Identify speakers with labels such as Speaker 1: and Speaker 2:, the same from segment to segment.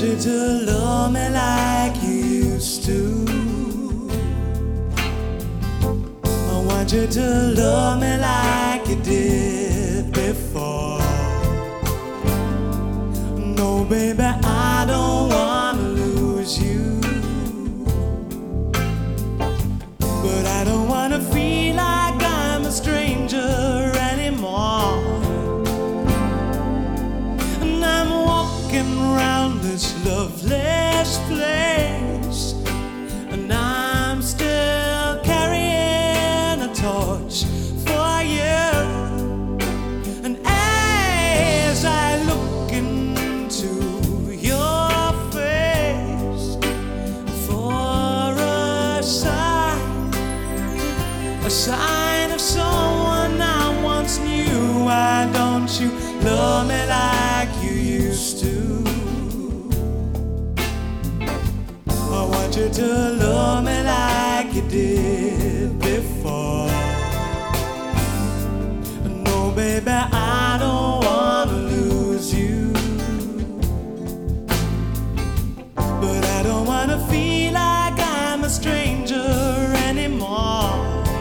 Speaker 1: want you to love me like you used to. I want you to love me like you did before. No, baby, I don't wanna lose you, but I don't wanna feel like I'm a stranger anymore. And I'm walking around this loveless place, and I'm still carrying a torch for you. And as I look into your face for a sign of someone I once knew, why don't you love me like you used to? I want you to love me like you did before. No, baby, I don't wanna lose you, but I don't wanna feel like I'm a stranger anymore.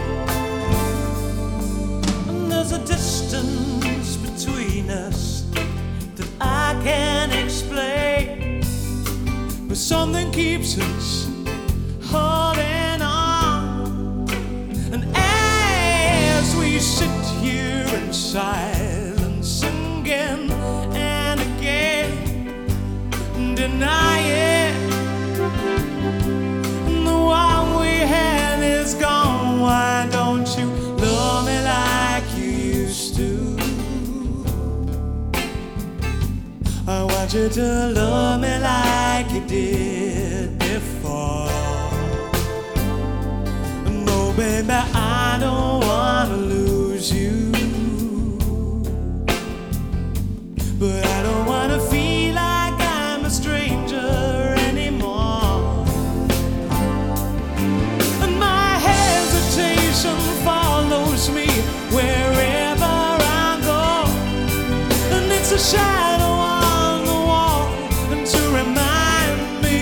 Speaker 1: And there's a distance between us that I can't explain, but something keeps us holding on. And as we sit here in silence again and again, denying the one we had is gone, why don't you love me like you used to? I want you to love me like you did before. No, baby, I don't wanna lose you, but I don't wanna feel like I'm a stranger anymore. And my hesitation follows me wherever I go, and it's a shadow on the wall to remind me.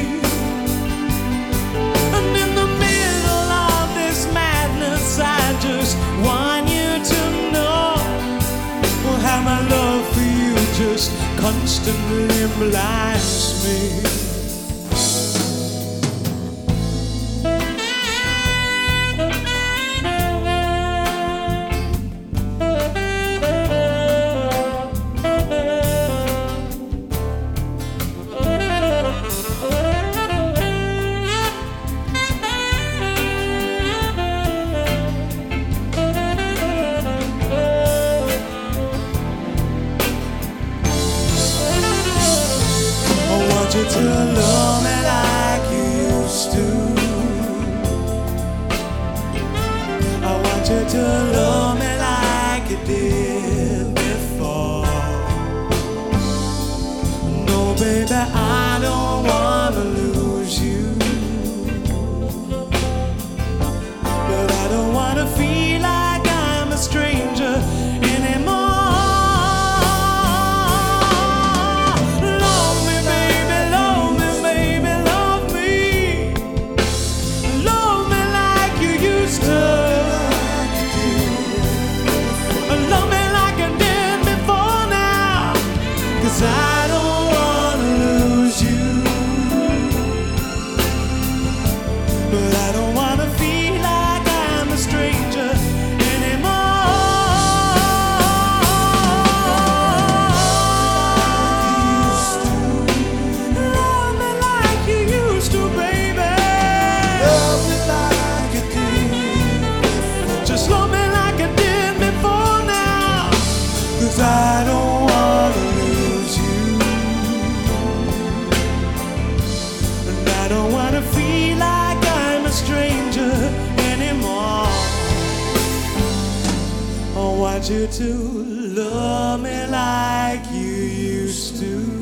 Speaker 1: And in the middle of this madness, I just want you to know how my love for you just constantly blinds me. I want you to love me like you used to. I want you to love me like you did before. No, baby, I don't wanna lose you, but I don't wanna feel like I'm a stranger anymore. I don't wanna lose you, but I don't wanna feel like I'm a stranger anymore. Love me like you used to, baby. Love me like you did. Just love me like I did before now, 'cause I don't wanna lose you, and I don't wanna feel like I'm a stranger anymore. I want you to love me like you used to.